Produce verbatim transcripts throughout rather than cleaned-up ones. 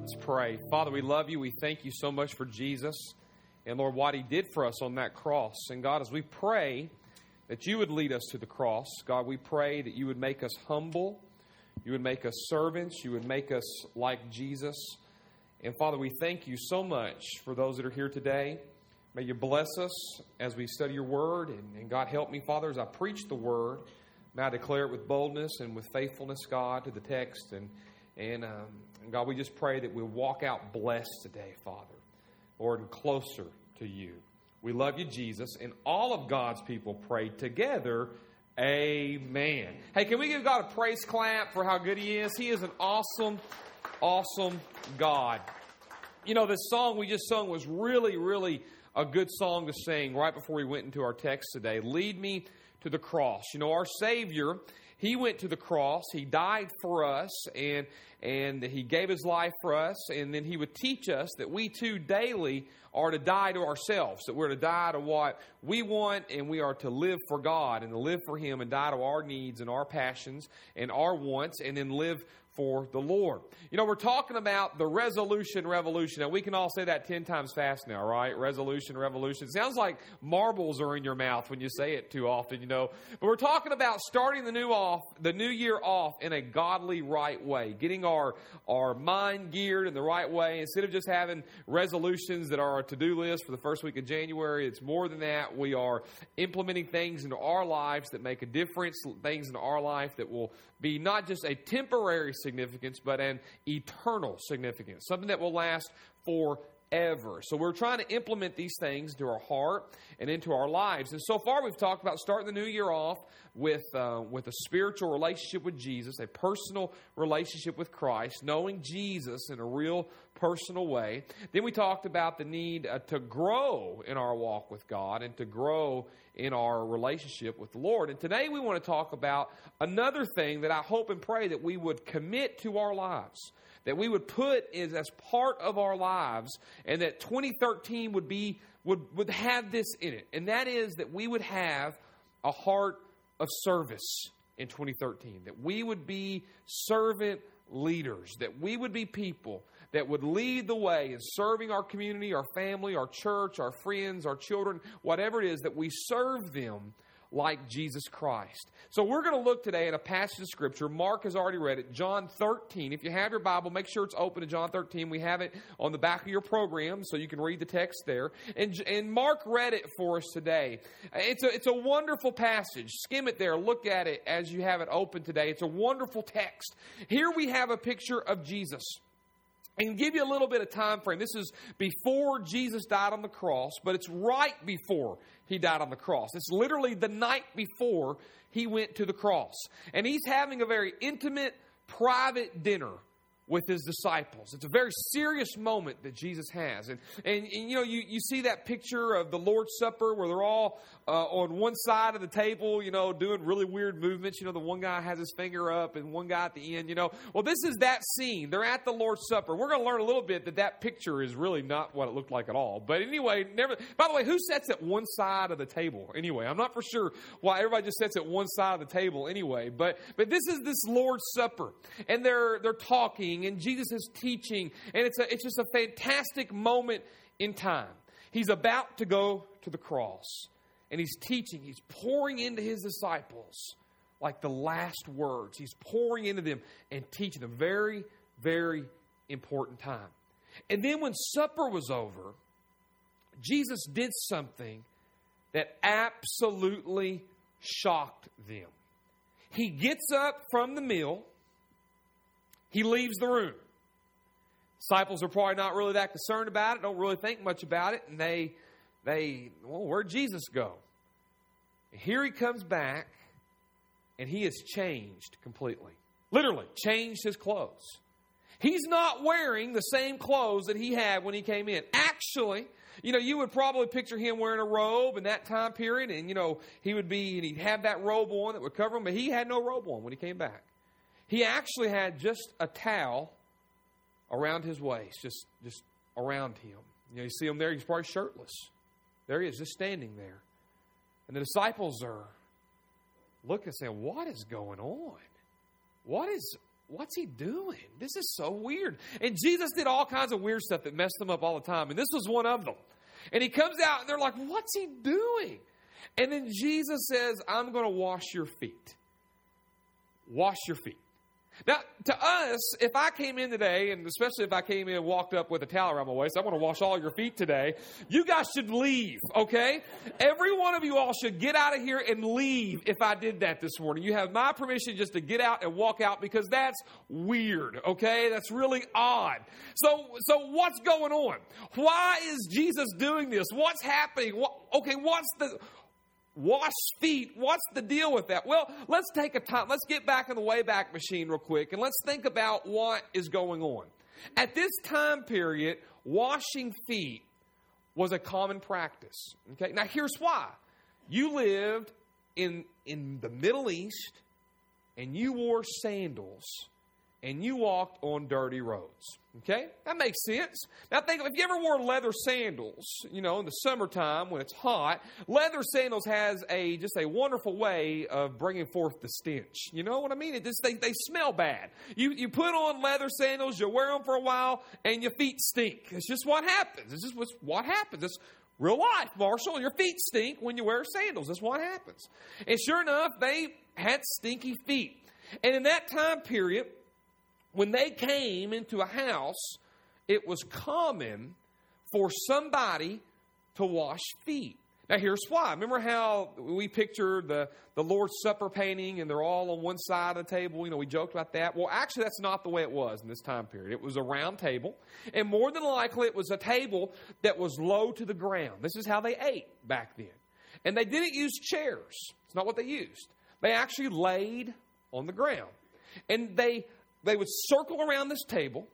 Let's pray. Father, we love you. We thank you so much for Jesus and, Lord, what he did for us on that cross. And, God, as we pray that you would lead us to the cross, God, we pray that you would make us humble, you would make us servants, you would make us like Jesus. And, Father, we thank you so much for those that are here today. May you bless us as we study your word. And, and God, help me, Father, as I preach the word. May I declare it with boldness and with faithfulness, God, to the text. And, and, um, and God, we just pray that we'll walk out blessed today, Father, Lord, and closer to you. We love you, Jesus. And all of God's people pray together, amen. Hey, can we give God a praise clap for how good he is? He is an awesome, awesome God. You know, this song we just sung was really, really a good song to sing right before we went into our text today. Lead me to the cross. You know, our Savior, he went to the cross. He died for us, and and he gave his life for us, and then he would teach us that we too daily are to die to ourselves, that we're to die to what we want, and we are to live for God and to live for him and die to our needs and our passions and our wants, and then live for the Lord. You know, we're talking about the resolution revolution. Now, we can all say that ten times fast now, right? Resolution revolution. It sounds like marbles are in your mouth when you say it too often, you know. But we're talking about starting the new off, the new year off in a godly right way, getting our, our mind geared in the right way. Instead of just having resolutions that are a to-do list for the first week of January, it's more than that. We are implementing things into our lives that make a difference, things in our life that will be not just a temporary significance, but an eternal significance, something that will last forever. So we're trying to implement these things into our heart and into our lives. And so far we've talked about starting the new year off with uh, with a spiritual relationship with Jesus, a personal relationship with Christ, knowing Jesus in a real personal way. Then we talked about the need uh, to grow in our walk with God and to grow in our relationship with the Lord. And today we want to talk about another thing that I hope and pray that we would commit to our lives, that we would put is as part of our lives, and that twenty thirteen would be would would have this in it. And that is that we would have a heart of service in twenty thirteen, that we would be servant leaders, that we would be people that would lead the way in serving our community, our family, our church, our friends, our children, whatever it is, that we serve them like Jesus Christ. So we're going to look today at a passage of Scripture. Mark has already read it, John thirteen. If you have your Bible, make sure it's open to John thirteen. We have it on the back of your program, so you can read the text there. And, and Mark read it for us today. It's a, it's a wonderful passage. Skim it there. Look at it as you have it open today. It's a wonderful text. Here we have a picture of Jesus. And give you a little bit of time frame. This is before Jesus died on the cross, but it's right before he died on the cross. It's literally the night before he went to the cross. And he's having a very intimate, private dinner with his disciples. It's a very serious moment that Jesus has. And, and, and you know, you, you see that picture of the Lord's Supper where they're all uh, on one side of the table, you know, doing really weird movements. You know, the one guy has his finger up and one guy at the end, you know. Well, this is that scene. They're at the Lord's Supper. We're going to learn a little bit that that picture is really not what it looked like at all. But anyway, never. By the way, who sits at one side of the table? Anyway, I'm not for sure why everybody just sits at one side of the table anyway. But but this is this Lord's Supper. And they're they're talking and Jesus is teaching. And it's a it's just a fantastic moment in time. He's about to go to the cross. And he's teaching. He's pouring into his disciples like the last words. He's pouring into them and teaching them. Very, very important time. And then when supper was over, Jesus did something that absolutely shocked them. He gets up from the meal. He leaves the room. Disciples are probably not really that concerned about it, don't really think much about it, and they, they well, where'd Jesus go? Here he comes back, and he has changed completely. Literally, changed his clothes. He's not wearing the same clothes that he had when he came in. Actually, you know, you would probably picture him wearing a robe in that time period, and, you know, he would be, and he'd have that robe on that would cover him, but he had no robe on when he came back. He actually had just a towel around his waist, just, just around him. You know, you see him there, he's probably shirtless. There he is, just standing there. And the disciples are looking and saying, what is going on? What is what's he doing? This is so weird. And Jesus did all kinds of weird stuff that messed them up all the time. And this was one of them. And he comes out and they're like, what's he doing? And then Jesus says, I'm going to wash your feet. Wash your feet. Now, to us, if I came in today, and especially if I came in and walked up with a towel around my waist, I want to wash all your feet today, you guys should leave, okay? Every one of you all should get out of here and leave if I did that this morning. You have my permission just to get out and walk out because that's weird, okay? That's really odd. So, so what's going on? Why is Jesus doing this? What's happening? What, okay, what's the... Wash feet. What's the deal with that? Well, let's take a time. Let's get back in the Wayback Machine real quick and let's think about what is going on. At this time period, washing feet was a common practice. Okay. Now here's why. You lived in, in the Middle East and you wore sandals and you walked on dirty roads. Okay? That makes sense. Now think, if you ever wore leather sandals, you know, in the summertime when it's hot, leather sandals has a, just a wonderful way of bringing forth the stench. You know what I mean? It just, they, they smell bad. You, you put on leather sandals, you wear them for a while, and your feet stink. It's just what happens. It's just what's, what happens. It's real life, Marshall. Your feet stink when you wear sandals. That's what happens. And sure enough, they had stinky feet. And in that time period, when they came into a house, it was common for somebody to wash feet. Now, here's why. Remember how we pictured the, the Lord's Supper painting and they're all on one side of the table? You know, we joked about that. Well, actually, that's not the way it was in this time period. It was a round table. And more than likely, it was a table that was low to the ground. This is how they ate back then. And they didn't use chairs. It's not what they used. They actually laid on the ground. And they... They would circle around this table,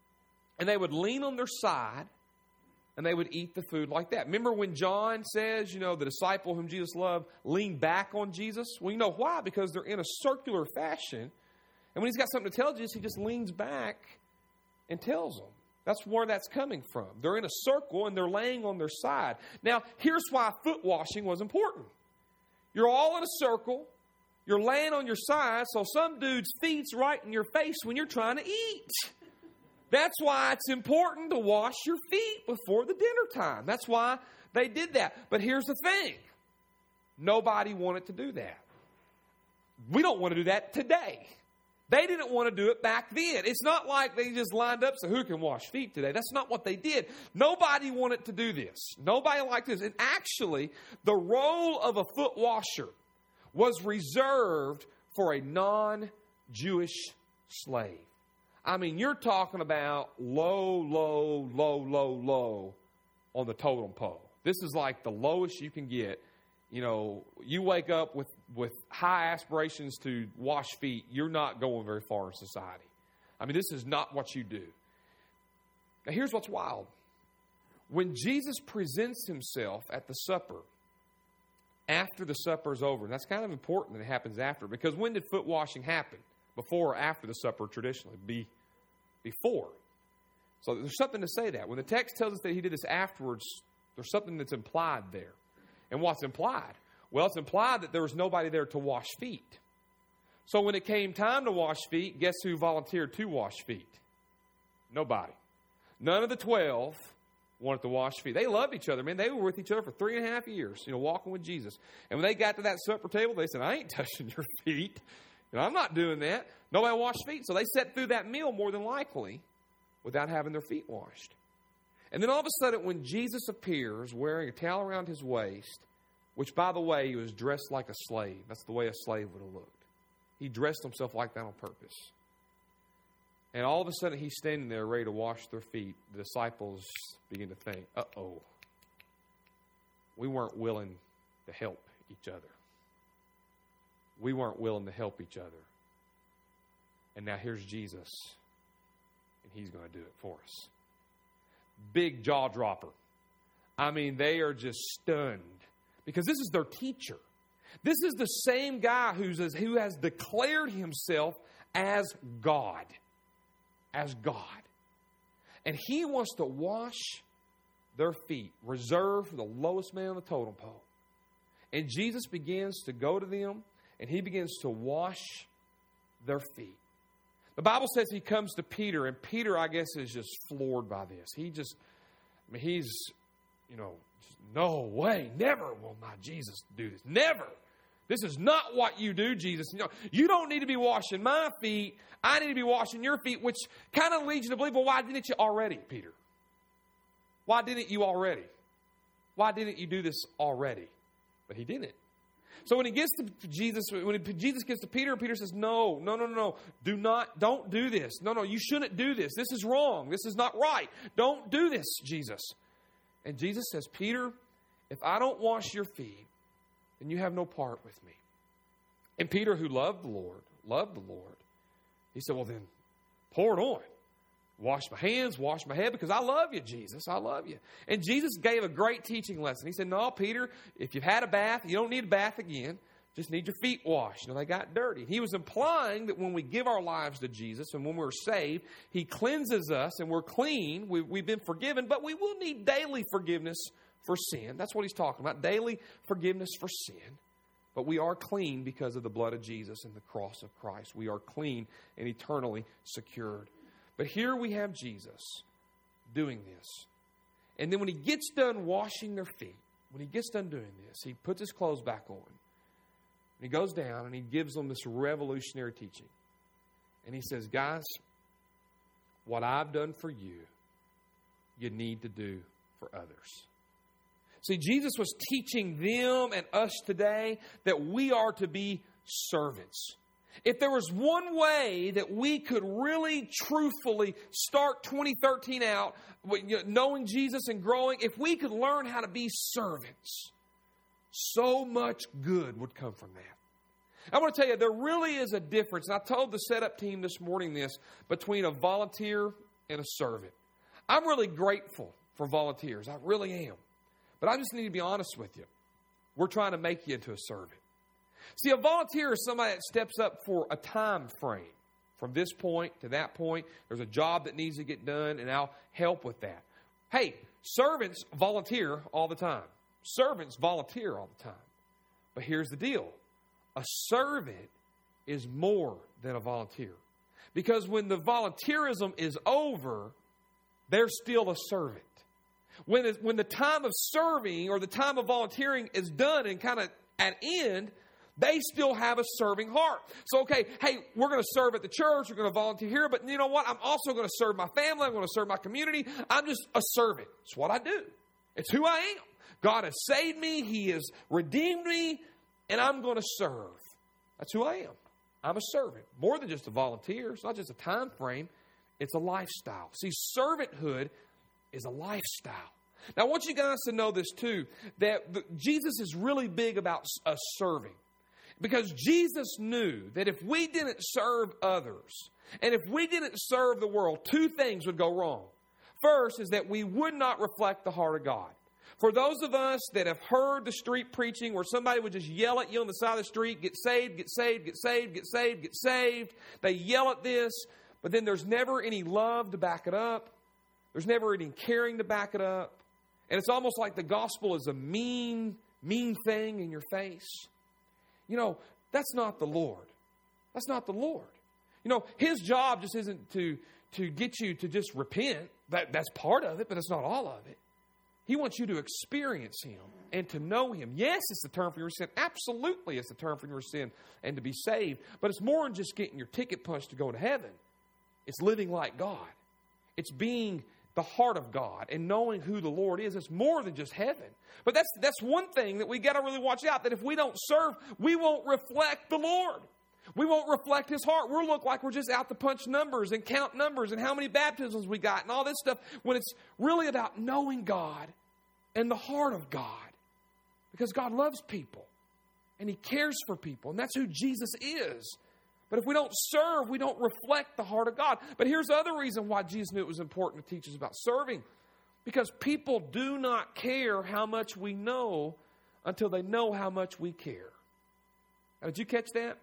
and they would lean on their side, and they would eat the food like that. Remember when John says, you know, the disciple whom Jesus loved leaned back on Jesus? Well, you know why? Because they're in a circular fashion, and when he's got something to tell Jesus, he just leans back and tells them. That's where that's coming from. They're in a circle, and they're laying on their side. Now, here's why foot washing was important. You're all in a circle. You're laying on your side, so some dude's feet's right in your face when you're trying to eat. That's why it's important to wash your feet before the dinner time. That's why they did that. But here's the thing. Nobody wanted to do that. We don't want to do that today. They didn't want to do it back then. It's not like they just lined up, so who can wash feet today? That's not what they did. Nobody wanted to do this. Nobody liked this. And actually, the role of a foot washer was reserved for a non-Jewish slave. I mean, you're talking about low, low, low, low, low on the totem pole. This is like the lowest you can get. You know, you wake up with, with high aspirations to wash feet, you're not going very far in society. I mean, this is not what you do. Now, here's what's wild. When Jesus presents himself at the supper, after the supper is over. And that's kind of important that it happens after. Because when did foot washing happen? Before or after the supper traditionally? Be before. So there's something to say that. When the text tells us that he did this afterwards, there's something that's implied there. And what's implied? Well, it's implied that there was nobody there to wash feet. So when it came time to wash feet, guess who volunteered to wash feet? Nobody. None of the twelve wanted to wash feet. They loved each other, man. They were with each other for three and a half years, you know, walking with Jesus. And when they got to that supper table, they said, I ain't touching your feet. You know, I'm not doing that. Nobody washed feet. So they sat through that meal more than likely without having their feet washed. And then all of a sudden, when Jesus appears wearing a towel around his waist, which, by the way, he was dressed like a slave. That's the way a slave would have looked. He dressed himself like that on purpose. And all of a sudden, he's standing there ready to wash their feet. The disciples begin to think, uh-oh, we weren't willing to help each other. We weren't willing to help each other. And now here's Jesus, and he's going to do it for us. Big jaw dropper. I mean, they are just stunned because this is their teacher. This is the same guy who's, who has declared himself as God. As God. And he wants to wash their feet, reserved for the lowest man on the totem pole. And Jesus begins to go to them, and he begins to wash their feet. The Bible says he comes to Peter, and Peter, I guess, is just floored by this. He just, I mean, he's, you know, just, no way, never will my Jesus do this. Never. This is not what you do, Jesus. You know, you don't need to be washing my feet. I need to be washing your feet, which kind of leads you to believe, well, why didn't you already, Peter? Why didn't you already? Why didn't you do this already? But he didn't. So when he gets to Jesus, when Jesus gets to Peter, Peter says, no, no, no, no, do not, don't do this. No, no, you shouldn't do this. This is wrong. This is not right. Don't do this, Jesus. And Jesus says, Peter, if I don't wash your feet, then you have no part with me. And Peter, who loved the Lord, loved the Lord, he said, well then, pour it on. Wash my hands, wash my head, because I love you, Jesus. I love you. And Jesus gave a great teaching lesson. He said, no, Peter, if you've had a bath, you don't need a bath again. Just need your feet washed. You know, they got dirty. He was implying that when we give our lives to Jesus and when we're saved, he cleanses us and we're clean. We, we've been forgiven, but we will need daily forgiveness for sin. That's what he's talking about, daily forgiveness for sin. But we are clean because of the blood of Jesus and the cross of Christ. We are clean and eternally secured. But here we have Jesus doing this. And then when he gets done washing their feet, when he gets done doing this, he puts his clothes back on. And he goes down and he gives them this revolutionary teaching. And he says, guys, what I've done for you, you need to do for others. See, Jesus was teaching them and us today that we are to be servants. If there was one way that we could really truthfully start twenty thirteen out, knowing Jesus and growing, if we could learn how to be servants, so much good would come from that. I want to tell you, there really is a difference, and I told the setup team this morning this, between a volunteer and a servant. I'm really grateful for volunteers. I really am. But I just need to be honest with you. We're trying to make you into a servant. See, a volunteer is somebody that steps up for a time frame. From this point to that point, there's a job that needs to get done, and I'll help with that. Hey, servants volunteer all the time. Servants volunteer all the time. But here's the deal. A servant is more than a volunteer. Because when the volunteerism is over, they're still a servant. When, it, when the time of serving or the time of volunteering is done and kind of at end, they still have a serving heart. So, okay, hey, we're going to serve at the church. We're going to volunteer here. But you know what? I'm also going to serve my family. I'm going to serve my community. I'm just a servant. It's what I do. It's who I am. God has saved me. He has redeemed me. And I'm going to serve. That's who I am. I'm a servant. More than just a volunteer. It's not just a time frame. It's a lifestyle. See, servanthood is a lifestyle. Now, I want you guys to know this too, that the, Jesus is really big about us serving. Because Jesus knew that if we didn't serve others, and if we didn't serve the world, two things would go wrong. First is that we would not reflect the heart of God. For those of us that have heard the street preaching where somebody would just yell at you on the side of the street, get saved, get saved, get saved, get saved, get saved. They yell at this, but then there's never any love to back it up. There's never any caring to back it up. And it's almost like the gospel is a mean, mean thing in your face. You know, that's not the Lord. That's not the Lord. You know, His job just isn't to, to get you to just repent. That, that's part of it, but it's not all of it. He wants you to experience Him and to know Him. Yes, it's the turn from your sin. Absolutely, it's the turn from your sin and to be saved. But it's more than just getting your ticket punched to go to heaven. It's living like God. It's being the heart of God and knowing who the Lord is. It's more than just heaven. But that's that's one thing that we got to really watch out, that if we don't serve, we won't reflect the Lord. We won't reflect His heart. We'll look like we're just out to punch numbers and count numbers and how many baptisms we got and all this stuff, when it's really about knowing God and the heart of God. Because God loves people and He cares for people, and that's who Jesus is. But if we don't serve, we don't reflect the heart of God. But here's the other reason why Jesus knew it was important to teach us about serving. Because people do not care how much we know until they know how much we care. Now, did you catch that?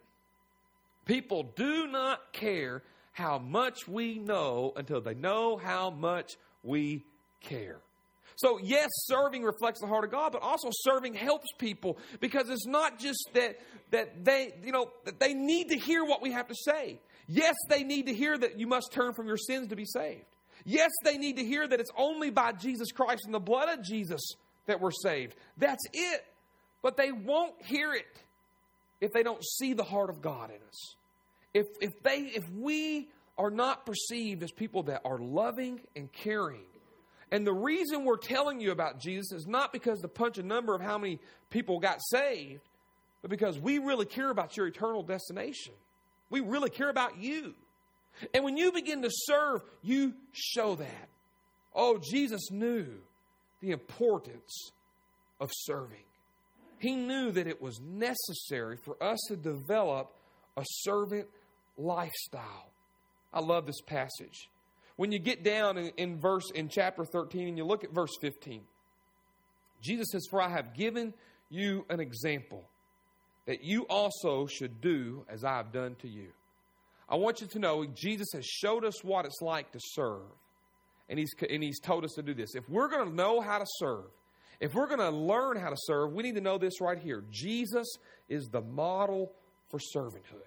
People do not care how much we know until they know how much we care. So yes, serving reflects the heart of God, but also serving helps people, because it's not just that that they, you know, that they need to hear what we have to say. Yes, they need to hear that you must turn from your sins to be saved. Yes, they need to hear that it's only by Jesus Christ and the blood of Jesus that we're saved. That's it. But they won't hear it if they don't see the heart of God in us. If, if, they, if we are not perceived as people that are loving and caring. And the reason we're telling you about Jesus is not because to punch a number of how many people got saved, but because we really care about your eternal destination. We really care about you. And when you begin to serve, you show that. Oh, Jesus knew the importance of serving. He knew that it was necessary for us to develop a servant lifestyle. I love this passage. When you get down in, in verse in chapter thirteen and you look at verse fifteen, Jesus says, "For I have given you an example that you also should do as I have done to you." I want you to know Jesus has showed us what it's like to serve. And he's, and he's told us to do this. If we're going to know how to serve, if we're going to learn how to serve, we need to know this right here. Jesus is the model for servanthood.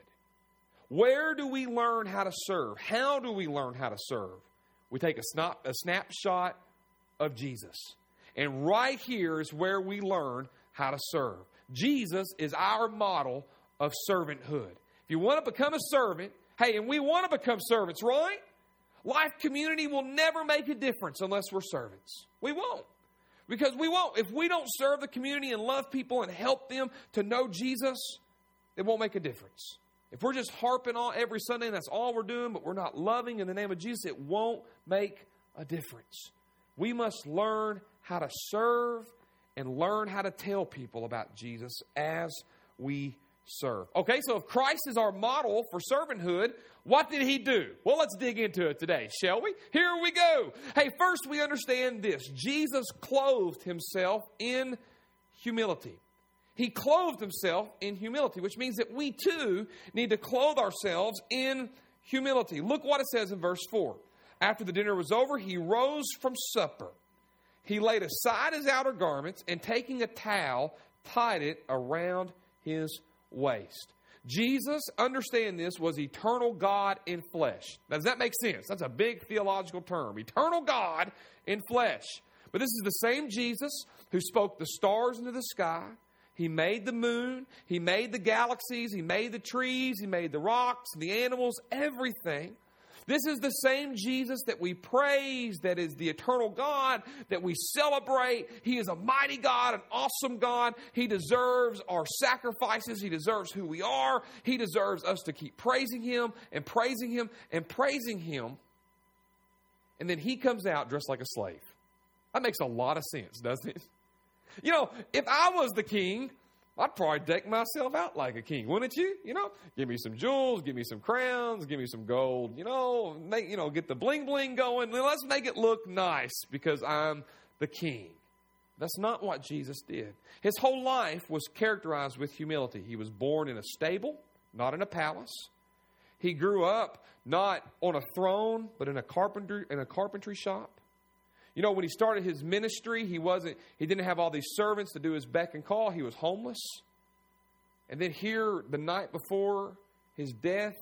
Where do we learn how to serve? How do we learn how to serve? We take a, snap, a snapshot of Jesus. And right here is where we learn how to serve. Jesus is our model of servanthood. If you want to become a servant, hey, and we want to become servants, right? Life Community will never make a difference unless we're servants. We won't. Because we won't. If we don't serve the community and love people and help them to know Jesus, it won't make a difference. If we're just harping on every Sunday and that's all we're doing, but we're not loving in the name of Jesus, it won't make a difference. We must learn how to serve and learn how to tell people about Jesus as we serve. Okay, so if Christ is our model for servanthood, what did he do? Well, let's dig into it today, shall we? Here we go. Hey, first we understand this. Jesus clothed himself in humility. He clothed himself in humility, which means that we too need to clothe ourselves in humility. Look what it says in verse four. After the dinner was over, he rose from supper. He laid aside his outer garments and taking a towel, tied it around his waist. Jesus, understand this, was eternal God in flesh. Now, does that make sense? That's a big theological term. Eternal God in flesh. But this is the same Jesus who spoke the stars into the sky. He made the moon. He made the galaxies. He made the trees. He made the rocks, the animals, everything. This is the same Jesus that we praise, that is the eternal God, that we celebrate. He is a mighty God, an awesome God. He deserves our sacrifices. He deserves who we are. He deserves us to keep praising Him and praising Him and praising Him. And then He comes out dressed like a slave. That makes a lot of sense, doesn't it? You know, if I was the king, I'd probably deck myself out like a king, wouldn't you? You know, give me some jewels, give me some crowns, give me some gold, you know, make, you know, get the bling bling going. Let's make it look nice because I'm the king. That's not what Jesus did. His whole life was characterized with humility. He was born in a stable, not in a palace. He grew up not on a throne, but in a carpentry, in a carpentry shop. You know, when he started his ministry, he wasn't, he didn't have all these servants to do his beck and call. He was homeless. And then here, the night before his death,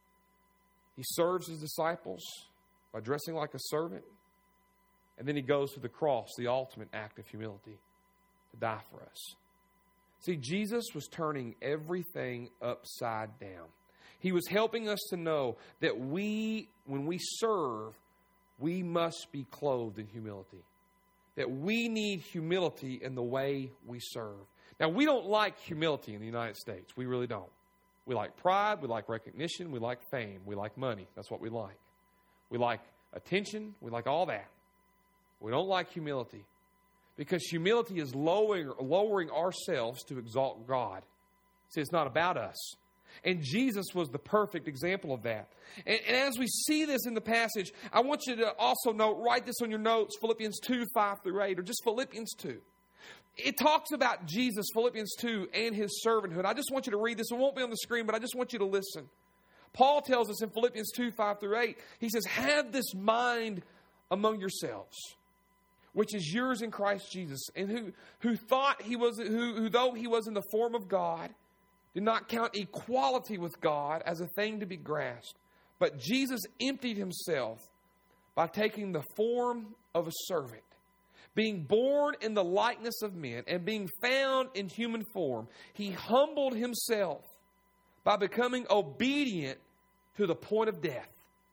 he serves his disciples by dressing like a servant. And then he goes to the cross, the ultimate act of humility, to die for us. See, Jesus was turning everything upside down. He was helping us to know that we, when we serve, we must be clothed in humility. That we need humility in the way we serve. Now, we don't like humility in the United States. We really don't. We like pride. We like recognition. We like fame. We like money. That's what we like. We like attention. We like all that. We don't like humility. Because humility is lowering, lowering ourselves to exalt God. See, it's not about us. And Jesus was the perfect example of that. And, and as we see this in the passage, I want you to also note, write this on your notes, Philippians two, five through eight, or just Philippians two. It talks about Jesus, Philippians two, and his servanthood. I just want you to read this. It won't be on the screen, but I just want you to listen. Paul tells us in Philippians two, five through eight, he says, "Have this mind among yourselves, which is yours in Christ Jesus, and who, who thought he was, who, who though he was in the form of God, did not count equality with God as a thing to be grasped, But Jesus emptied himself by taking the form of a servant, being born in the likeness of men, and being found in human form. He humbled himself by becoming obedient to the point of death,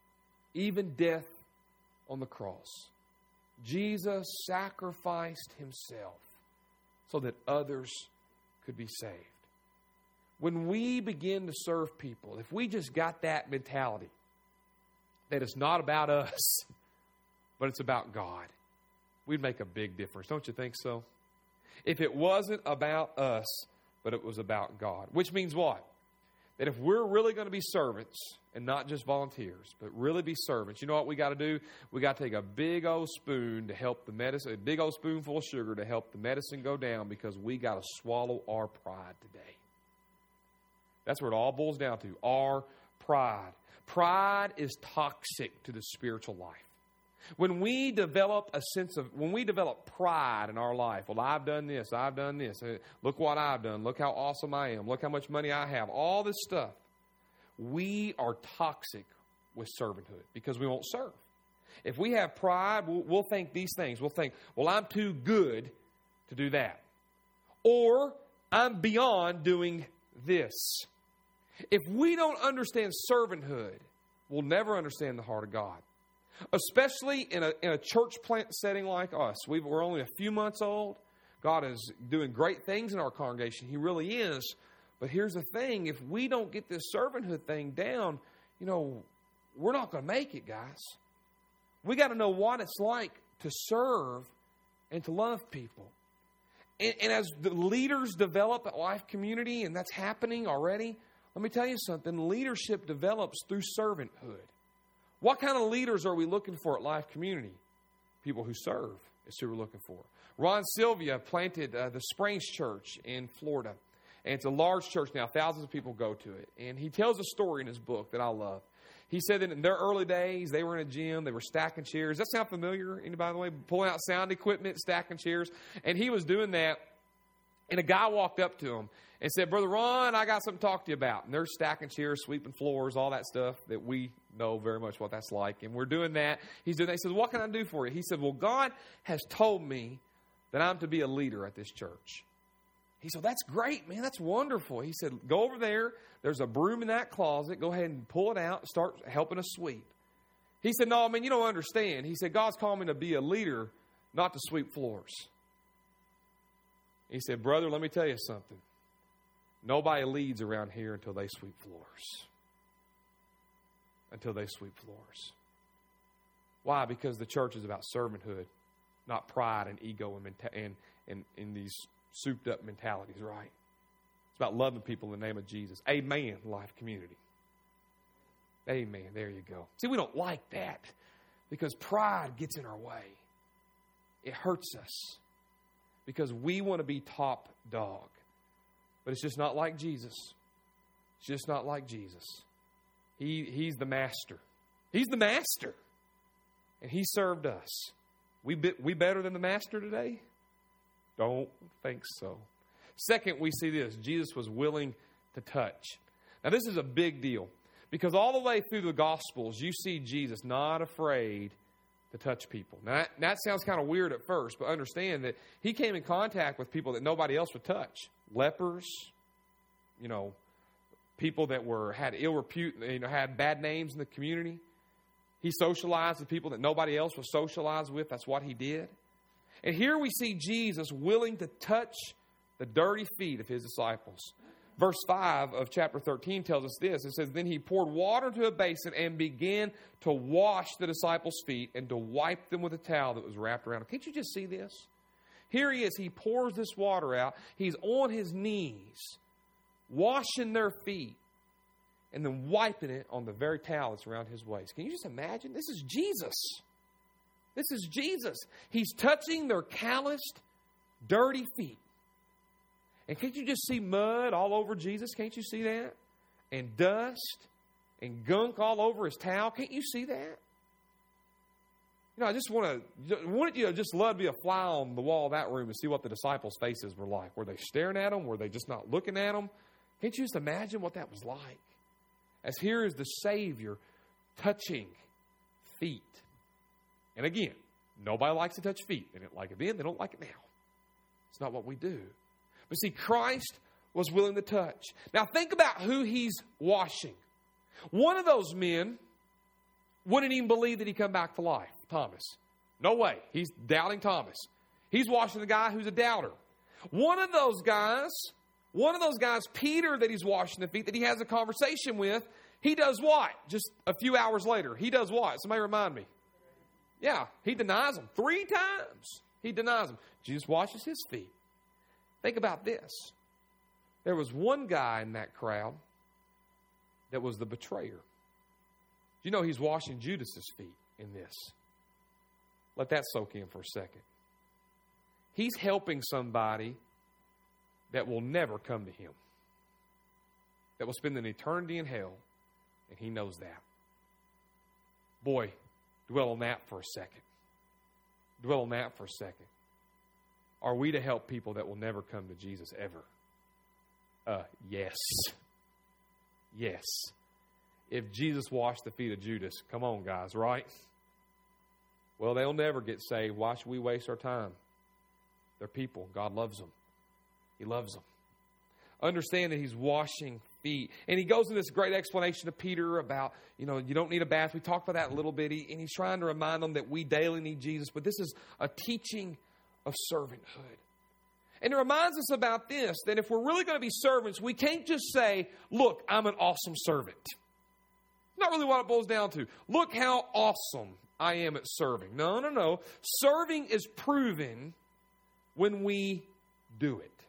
even death on the cross. Jesus sacrificed himself so that others could be saved. When we begin to serve people, if we just got that mentality, that it's not about us, but it's about God, we'd make a big difference. Don't you think so? If it wasn't about us, but it was about God. Which means what? That if we're really going to be servants, and not just volunteers, but really be servants, you know what we got to do? We got to take a big old spoon to help the medicine, a big old spoonful of sugar to help the medicine go down, because we got to swallow our pride today. That's where it all boils down to, our pride. Pride is toxic to the spiritual life. When we develop a sense of, when we develop pride in our life, well, I've done this, I've done this, look what I've done, look how awesome I am, look how much money I have, all this stuff, we are toxic with servanthood because we won't serve. If we have pride, we'll, we'll think these things. We'll think, well, I'm too good to do that. Or I'm beyond doing this. If we don't understand servanthood, we'll never understand the heart of God. Especially in a, in a church plant setting like us. We've, we're only a few months old. God is doing great things in our congregation. He really is. But here's the thing. If we don't get this servanthood thing down, you know, we're not going to make it, guys. We got to know what it's like to serve and to love people. And, and as the leaders develop at Life Community, and that's happening already, let me tell you something. Leadership develops through servanthood. What kind of leaders are we looking for at Life Community? People who serve is who we're looking for. Ron Sylvia planted uh, the Springs Church in Florida. And it's a large church now. Thousands of people go to it. And he tells a story in his book that I love. He said that in their early days, they were in a gym. They were stacking chairs. Does that sound familiar? Anybody, by the way? Pulling out sound equipment, stacking chairs. And he was doing that. And a guy walked up to him and said, Brother Ron, I got something to talk to you about. And they're stacking chairs, sweeping floors, all that stuff that we know very much what that's like. And we're doing that. He's doing that. He said, what can I do for you? He said, well, God has told me that I'm to be a leader at this church. He said, that's great, man. That's wonderful. He said, go over there. There's a broom in that closet. Go ahead and pull it out and start helping us sweep. He said, no, man, you don't understand. He said, God's called me to be a leader, not to sweep floors. He said, brother, let me tell you something. Nobody leads around here until they sweep floors. Until they sweep floors. Why? Because the church is about servanthood, not pride and ego and, menta- and, and, and these souped up mentalities, right? It's about loving people in the name of Jesus. Amen, Life Community. Amen. There you go. See, we don't like that because pride gets in our way. It hurts us because we want to be top dog. But it's just not like Jesus. It's just not like Jesus. He, he's the master. He's the master. And he served us. We, be, we better than the master today? Don't think so. Second, we see this. Jesus was willing to touch. Now, this is a big deal. Because all the way through the Gospels, you see Jesus not afraid to touch people. Now, that, that sounds kind of weird at first, but understand that he came in contact with people that nobody else would touch. Lepers, you know, people that were had ill repute, you know, had bad names in the community. He socialized with people that nobody else was socialized with. That's what he did. And here we see Jesus willing to touch the dirty feet of his disciples. Verse five of chapter thirteen tells us this. It says, then he poured water into a basin and began to wash the disciples' feet and to wipe them with a towel that was wrapped around them. Can't you just see this? Here he is. He pours this water out. He's on his knees, washing their feet, and then wiping it on the very towel that's around his waist. Can you just imagine? This is Jesus. This is Jesus. He's touching their calloused, dirty feet. And can't you just see mud all over Jesus? Can't you see that? And dust and gunk all over his towel. Can't you see that? You know, I just want to, wouldn't you just love to be a fly on the wall of that room and see what the disciples' faces were like? Were they staring at him? Were they just not looking at him? Can't you just imagine what that was like? As here is the Savior touching feet. And again, nobody likes to touch feet. They didn't like it then, they don't like it now. It's not what we do. But see, Christ was willing to touch. Now think about who he's washing. One of those men wouldn't even believe that he'd come back to life, Thomas. No way. He's doubting Thomas. He's washing the guy who's a doubter. One of those guys, one of those guys, Peter, that he's washing the feet, that he has a conversation with, he does what? Just a few hours later. He does what? Somebody remind me. Yeah, he denies him. Three times he denies him. Jesus washes his feet. Think about this. There was one guy in that crowd that was the betrayer. You know he's washing Judas's feet in this. Let that soak in for a second. He's helping somebody that will never come to him. That will spend an eternity in hell. And he knows that. Boy, dwell on that for a second. Dwell on that for a second. Are we to help people that will never come to Jesus ever? Uh, yes. Yes. If Jesus washed the feet of Judas, come on, guys, right? Well, they'll never get saved. Why should we waste our time? They're people. God loves them. He loves them. Understand that he's washing feet. And he goes into this great explanation to Peter about, you know, you don't need a bath. We talked about that a little bit. And he's trying to remind them that we daily need Jesus. But this is a teaching of servanthood. And it reminds us about this, that if we're really going to be servants, we can't just say, look, I'm an awesome servant. Not really what it boils down to. Look how awesome I am at serving. No, no, no. Serving is proven when we do it.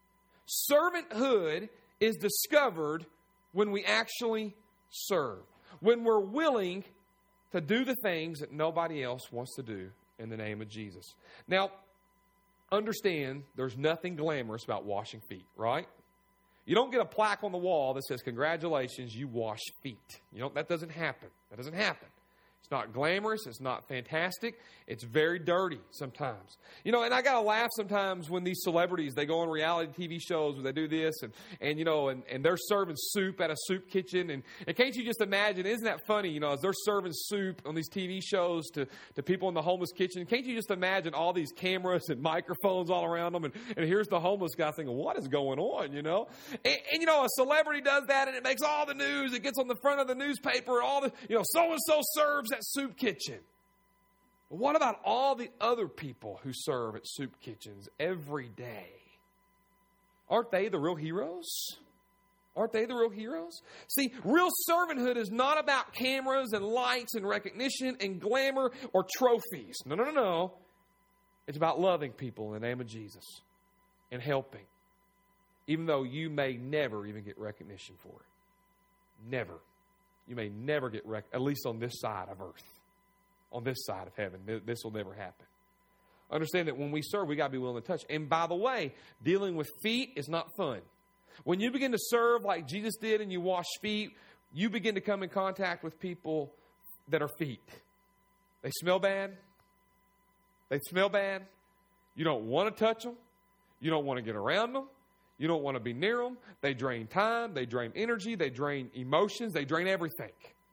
Servanthood is discovered when we actually serve. When we're willing to do the things that nobody else wants to do in the name of Jesus. Now, understand there's nothing glamorous about washing feet, right? You don't get a plaque on the wall that says, congratulations, you wash feet. You know, that doesn't happen. That doesn't happen. It's not glamorous. It's not fantastic. It's very dirty sometimes. You know, and I got to laugh sometimes when these celebrities, they go on reality T V shows where they do this and, and you know, and, and they're serving soup at a soup kitchen. And, and can't you just imagine, isn't that funny, you know, as they're serving soup on these T V shows to, to people in the homeless kitchen, can't you just imagine all these cameras and microphones all around them? And, and here's the homeless guy thinking, what is going on, you know? And, and, you know, a celebrity does that and it makes all the news. It gets on the front of the newspaper and all the, you know, so-and-so serves at soup kitchen. But what about all the other people who serve at soup kitchens every day? Aren't they the real heroes? Aren't they the real heroes? See, real servanthood is not about cameras and lights and recognition and glamour or trophies. No, no, no, no. It's about loving people in the name of Jesus and helping, even though you may never even get recognition for it. Never. You may never get rec- at least on this side of earth. On this side of heaven. This will never happen. Understand that when we serve, we got to be willing to touch. And by the way, dealing with feet is not fun. When you begin to serve like Jesus did and you wash feet, you begin to come in contact with people that are feet. They smell bad. They smell bad. You don't want to touch them. You don't want to get around them. You don't want to be near them. They drain time. They drain energy. They drain emotions. They drain everything.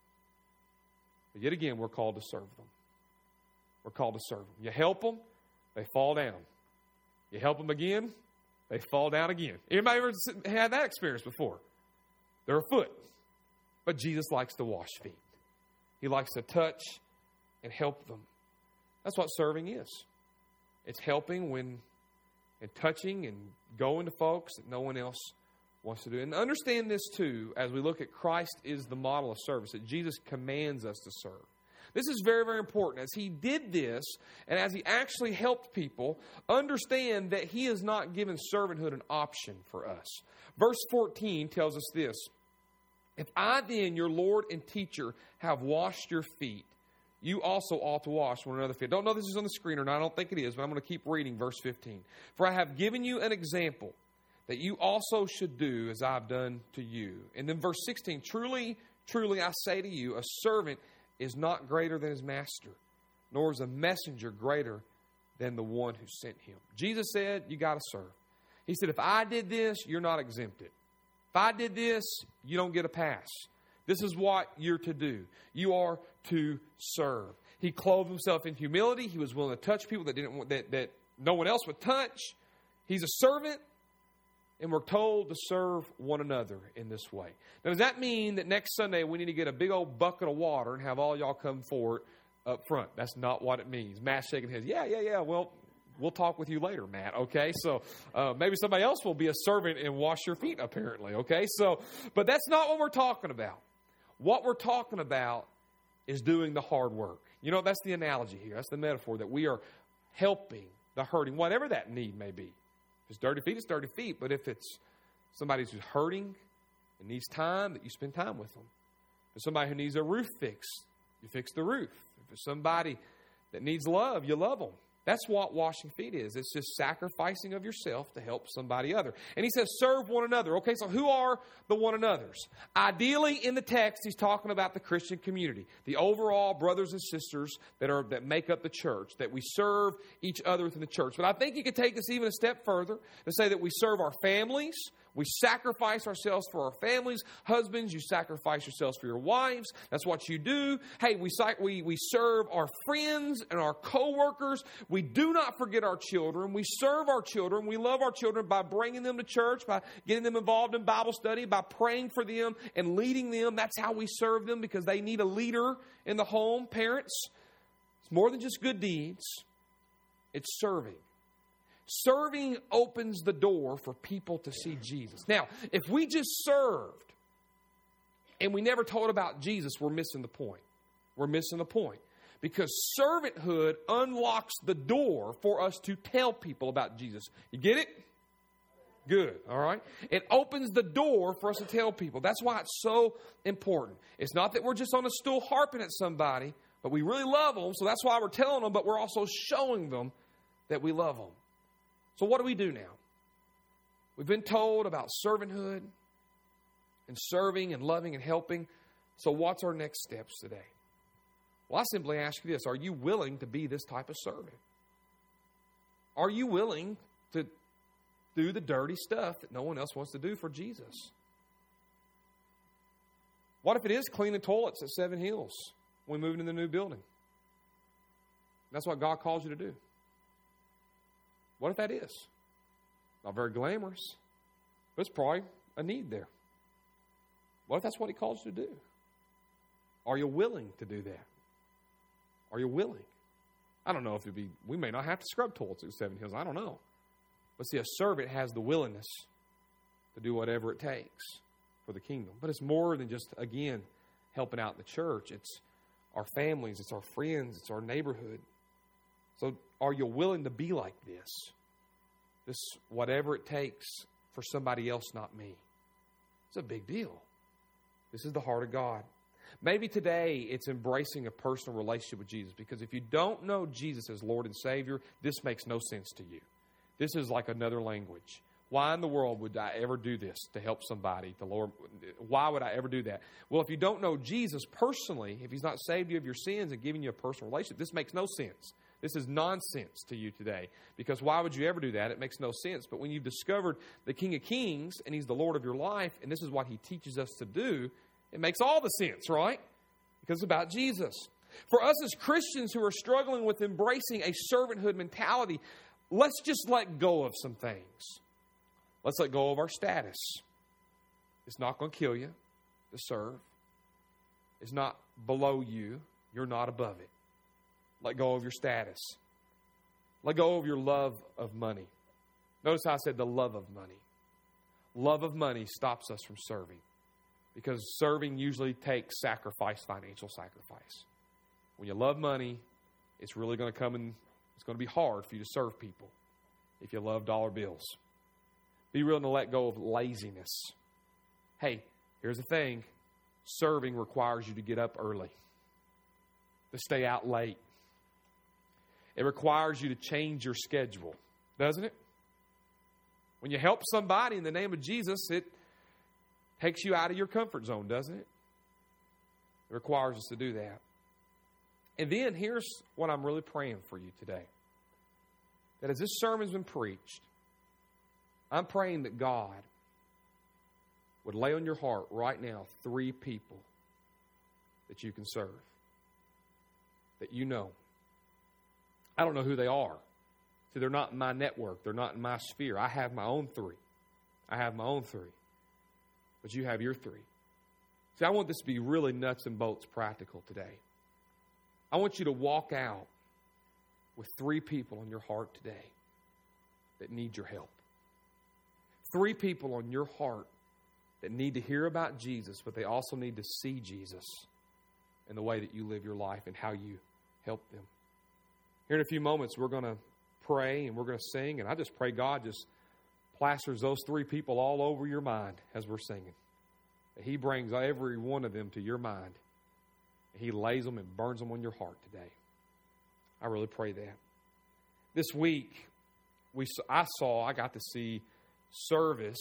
But yet again, we're called to serve them. We're called to serve them. You help them, they fall down. You help them again, they fall down again. Anybody ever had that experience before? They're a foot. But Jesus likes to wash feet. He likes to touch and help them. That's what serving is. It's helping when and touching and going to folks that no one else wants to do. And understand this too, as we look at Christ is the model of service, that Jesus commands us to serve. This is very, very important. As he did this, and as he actually helped people, understand that he has not given servanthood an option for us. Verse fourteen tells us this: if I then, your Lord and teacher, have washed your feet, you also ought to wash one another's feet. I don't know if this is on the screen or not. I don't think it is, but I'm going to keep reading verse fifteen. For I have given you an example that you also should do as I've done to you. And then verse sixteen, truly, truly I say to you, a servant is not greater than his master, nor is a messenger greater than the one who sent him. Jesus said, you got to serve. He said, if I did this, you're not exempted. If I did this, you don't get a pass. This is what you're to do. You are to serve. He clothed himself in humility. He was willing to touch people that didn't want, that, that no one else would touch. He's a servant, and we're told to serve one another in this way. Now, does that mean that next Sunday we need to get a big old bucket of water and have all y'all come forward up front? That's not what it means. Matt's shaking his head. Yeah, yeah, yeah. Well, we'll talk with you later, Matt, okay? So uh, maybe somebody else will be a servant and wash your feet, apparently, okay? So, but that's not what we're talking about. What we're talking about is doing the hard work. You know, that's the analogy here. That's the metaphor, that we are helping the hurting, whatever that need may be. If it's dirty feet, it's dirty feet. But if it's somebody who's hurting and needs time, that you spend time with them. If it's somebody who needs a roof fixed, you fix the roof. If it's somebody that needs love, you love them. That's what washing feet is. It's just sacrificing of yourself to help somebody other. And he says, serve one another. Okay, so who are the one another's? Ideally, in the text, he's talking about the Christian community, the overall brothers and sisters that are that make up the church, that we serve each other within the church. But I think you could take this even a step further to say that we serve our families. We sacrifice ourselves for our families. Husbands, you sacrifice yourselves for your wives. That's what you do. Hey, we we we serve our friends and our co-workers. We do not forget our children. We serve our children. We love our children by bringing them to church, by getting them involved in Bible study, by praying for them and leading them. That's how we serve them, because they need a leader in the home. Parents, it's more than just good deeds. It's serving. Serving opens the door for people to see Jesus. Now, if we just served and we never told about Jesus, we're missing the point. We're missing the point. Because servanthood unlocks the door for us to tell people about Jesus. You get it? Good, all right? It opens the door for us to tell people. That's why it's so important. It's not that we're just on a stool harping at somebody, but we really love them, so that's why we're telling them, but we're also showing them that we love them. So what do we do now? We've been told about servanthood and serving and loving and helping. So what's our next steps today? Well, I simply ask you this. Are you willing to be this type of servant? Are you willing to do the dirty stuff that no one else wants to do for Jesus? What if it is clean the toilets at Seven Hills when we move into the new building? That's what God calls you to do. What if that is? Not very glamorous, but it's probably a need there. What if that's what he calls you to do? Are you willing to do that? Are you willing? I don't know if it'd be, we may not have to scrub toilets at Seven Hills. I don't know. But see, a servant has the willingness to do whatever it takes for the kingdom. But it's more than just, again, helping out the church. It's our families. It's our friends. It's our neighborhood. So are you willing to be like this? This, whatever it takes for somebody else, not me. It's a big deal. This is the heart of God. Maybe today it's embracing a personal relationship with Jesus, because if you don't know Jesus as Lord and Savior, this makes no sense to you. This is like another language. Why in the world would I ever do this to help somebody? The Lord, why would I ever do that? Well, if you don't know Jesus personally, if He's not saved you of your sins and giving you a personal relationship, this makes no sense. This is nonsense to you today, because why would you ever do that? It makes no sense. But when you've discovered the King of Kings and He's the Lord of your life, and this is what He teaches us to do, it makes all the sense, right? Because it's about Jesus. For us as Christians who are struggling with embracing a servanthood mentality, let's just let go of some things. Let's let go of our status. It's not going to kill you to serve. It's not below you. You're not above it. Let go of your status. Let go of your love of money. Notice how I said the love of money. Love of money stops us from serving, because serving usually takes sacrifice, financial sacrifice. When you love money, it's really going to come in, it's going to be hard for you to serve people if you love dollar bills. Be willing to let go of laziness. Hey, here's the thing. Serving requires you to get up early, to stay out late. It requires you to change your schedule, doesn't it? When you help somebody in the name of Jesus, it takes you out of your comfort zone, doesn't it? It requires us to do that. And then here's what I'm really praying for you today. That as this sermon's been preached, I'm praying that God would lay on your heart right now three people that you can serve, that you know. I don't know who they are. See, they're not in my network. They're not in my sphere. I have my own three. I have my own three. But you have your three. See, I want this to be really nuts and bolts practical today. I want you to walk out with three people on your heart today that need your help. Three people on your heart that need to hear about Jesus, but they also need to see Jesus in the way that you live your life and how you help them. Here in a few moments, we're going to pray and we're going to sing, and I just pray God just plasters those three people all over your mind as we're singing. That He brings every one of them to your mind. He lays them and burns them on your heart today. I really pray that. This week, we I saw, I got to see service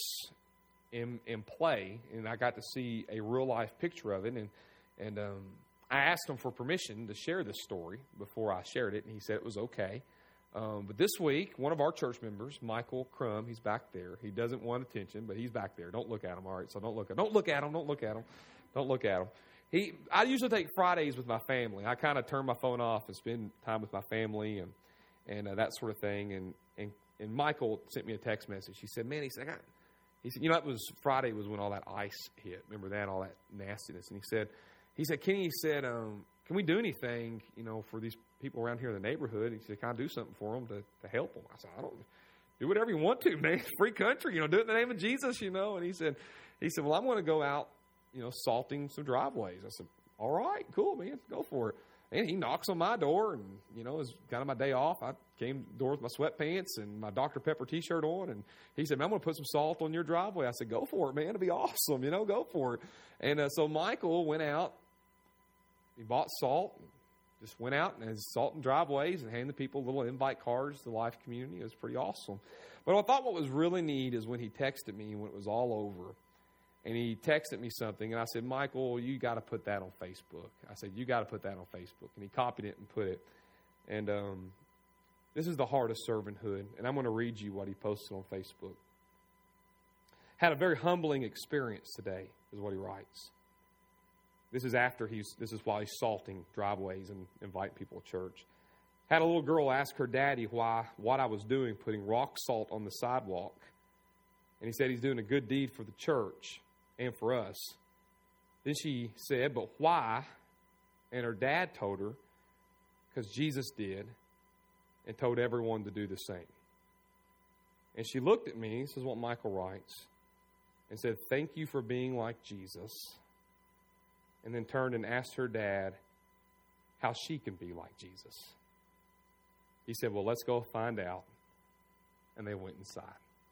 in in play, and I got to see a real-life picture of it, and, and um, I asked him for permission to share this story before I shared it, and he said it was okay. Um, but this week, one of our church members, Michael Crum, he's back there. He doesn't want attention, but he's back there. Don't look at him, all right? So don't look at Don't look at him. Don't look at him. Don't look at him. He, I usually take Fridays with my family. I kind of turn my phone off and spend time with my family and and uh, that sort of thing. And, and and Michael sent me a text message. He said, "Man," he said, I got, he said, you know, it was Friday was when all that ice hit. Remember that, all that nastiness. And he said, he said, Kenny, he said, um, can we do anything, you know, for these people around here in the neighborhood? He said, can I do something for them to, to help them? I said, I don't, do whatever you want to, man. It's free country, you know, do it in the name of Jesus, you know. And he said, he said, well, I'm going to go out, you know, salting some driveways. I said, all right, cool, man, go for it. And he knocks on my door, and, you know, it's kind of my day off. I came door with my sweatpants and my Doctor Pepper T-shirt on, and he said, man, I'm going to put some salt on your driveway. I said, go for it, man. It'll be awesome, you know, go for it. And uh, so Michael went out. He bought salt, just went out and has salt in driveways and handed people little invite cards to the Life community. It was pretty awesome. But I thought what was really neat is when he texted me when it was all over. And he texted me something, and I said, Michael, you got to put that on Facebook. I said, you got to put that on Facebook. And he copied it and put it. And um, this is the heart of servanthood. And I'm going to read you what he posted on Facebook. Had a very humbling experience today, is what he writes. This is after he's, this is while he's salting driveways and inviting people to church. Had a little girl ask her daddy why, what I was doing, putting rock salt on the sidewalk. And he said he's doing a good deed for the church and for us. Then she said, but why? And her dad told her, because Jesus did, and told everyone to do the same. And she looked at me, this is what Michael writes, and said, thank you for being like Jesus. And then turned and asked her dad how she can be like Jesus. He said, well, let's go find out. And they went inside.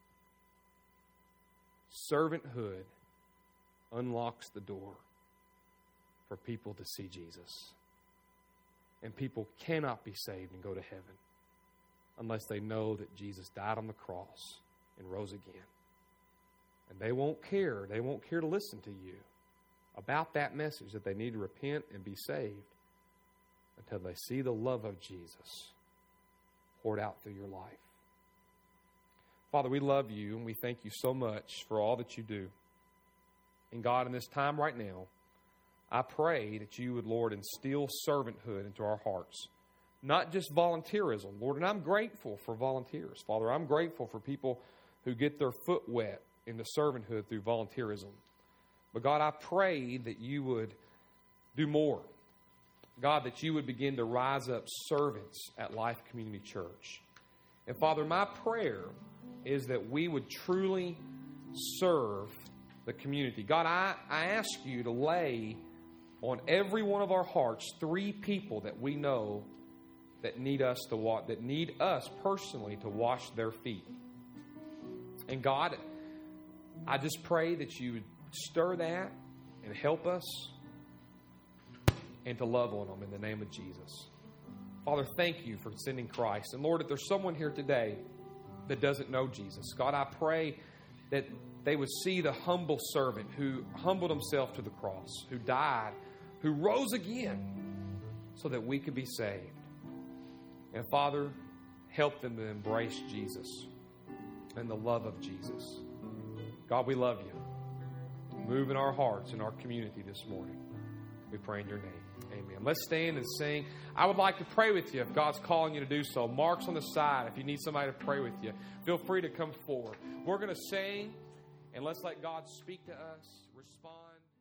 Servanthood unlocks the door for people to see Jesus. And people cannot be saved and go to heaven unless they know that Jesus died on the cross and rose again. And they won't care. They won't care to listen to you about that message that they need to repent and be saved until they see the love of Jesus poured out through your life. Father, we love you and we thank you so much for all that you do. And God, in this time right now, I pray that you would, Lord, instill servanthood into our hearts. Not just volunteerism, Lord, and I'm grateful for volunteers. Father, I'm grateful for people who get their foot wet into servanthood through volunteerism. But God, I pray that you would do more. God, that you would begin to rise up servants at Life Community Church. And Father, my prayer is that we would truly serve the community. God, I, I ask you to lay on every one of our hearts three people that we know that need us to wa- that need us personally to wash their feet. And God, I just pray that you would stir that and help us and to love on them in the name of Jesus. Father, thank you for sending Christ. And Lord, if there's someone here today that doesn't know Jesus, God, I pray that they would see the humble servant who humbled himself to the cross, who died, who rose again so that we could be saved. And Father, help them to embrace Jesus and the love of Jesus. God, we love you. Move in our hearts and our community this morning. We pray in your name. Amen. Let's stand and sing. I would like to pray with you if God's calling you to do so. Mark's on the side. If you need somebody to pray with you, feel free to come forward. We're going to sing, and let's let God speak to us, respond.